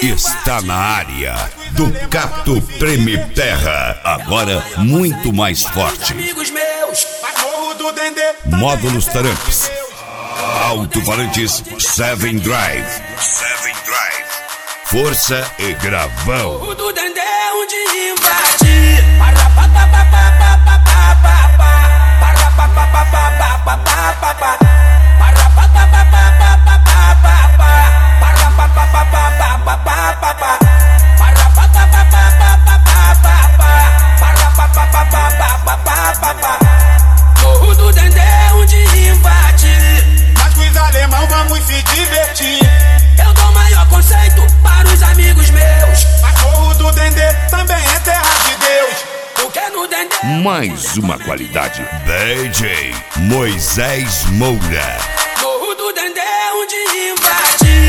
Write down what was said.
está na área. Ducato Treme Terra, agora muito mais forte. Módulos Taramps, alto-falantes Seven Drive, força e gravão. O do Dendê onde invade. O do Dendê onde invade. Mas com os alemão vamos se divertir. Eu dou maior conceito para os amigos meus. Mas Morro do Dendê também é terra de Deus. Porque no Dendê Mais uma qualidade. DJ Moisés Moura. Morro do Dendê onde invade.